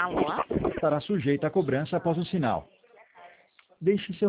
Alô? Estará sujeita a cobrança após o sinal. Deixe seu